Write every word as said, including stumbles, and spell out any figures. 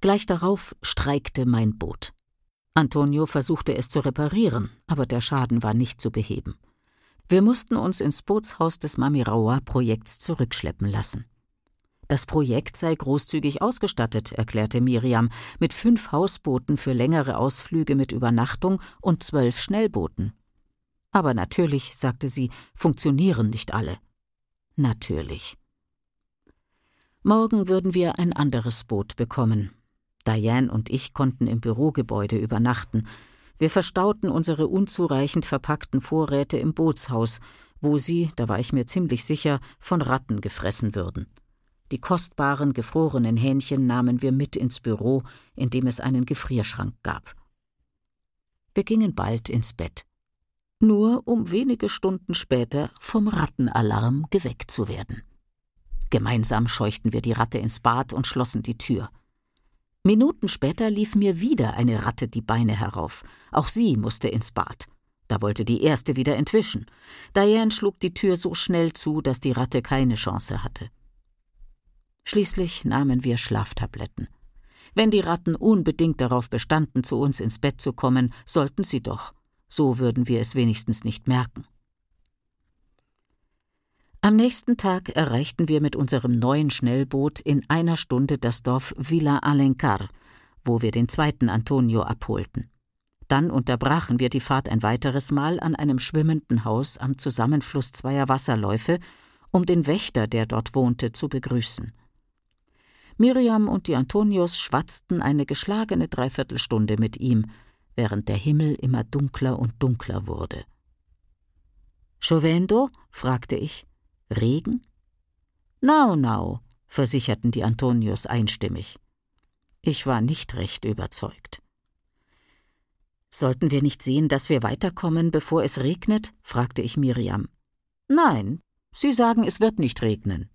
Gleich darauf streikte mein Boot. Antonio versuchte es zu reparieren, aber der Schaden war nicht zu beheben. Wir mussten uns ins Bootshaus des Mamiraua-Projekts zurückschleppen lassen. Das Projekt sei großzügig ausgestattet, erklärte Miriam, mit fünf Hausbooten für längere Ausflüge mit Übernachtung und zwölf Schnellbooten. Aber natürlich, sagte sie, funktionieren nicht alle. Natürlich. Morgen würden wir ein anderes Boot bekommen. Diane und ich konnten im Bürogebäude übernachten. Wir verstauten unsere unzureichend verpackten Vorräte im Bootshaus, wo sie, da war ich mir ziemlich sicher, von Ratten gefressen würden. Die kostbaren, gefrorenen Hähnchen nahmen wir mit ins Büro, in dem es einen Gefrierschrank gab. Wir gingen bald ins Bett. Nur um wenige Stunden später vom Rattenalarm geweckt zu werden. Gemeinsam scheuchten wir die Ratte ins Bad und schlossen die Tür. Minuten später lief mir wieder eine Ratte die Beine herauf. Auch sie musste ins Bad. Da wollte die erste wieder entwischen. Diane schlug die Tür so schnell zu, dass die Ratte keine Chance hatte. Schließlich nahmen wir Schlaftabletten. Wenn die Ratten unbedingt darauf bestanden, zu uns ins Bett zu kommen, sollten sie doch. So würden wir es wenigstens nicht merken. Am nächsten Tag erreichten wir mit unserem neuen Schnellboot in einer Stunde das Dorf Villa Alencar, wo wir den zweiten Antonio abholten. Dann unterbrachen wir die Fahrt ein weiteres Mal an einem schwimmenden Haus am Zusammenfluss zweier Wasserläufe, um den Wächter, der dort wohnte, zu begrüßen. Miriam und die Antonios schwatzten eine geschlagene Dreiviertelstunde mit ihm, während der Himmel immer dunkler und dunkler wurde. »Chovendo?« fragte ich. »Regen?« »Nau, nau«, versicherten die Antonios einstimmig. Ich war nicht recht überzeugt. »Sollten wir nicht sehen, dass wir weiterkommen, bevor es regnet?« fragte ich Miriam. »Nein, sie sagen, es wird nicht regnen.«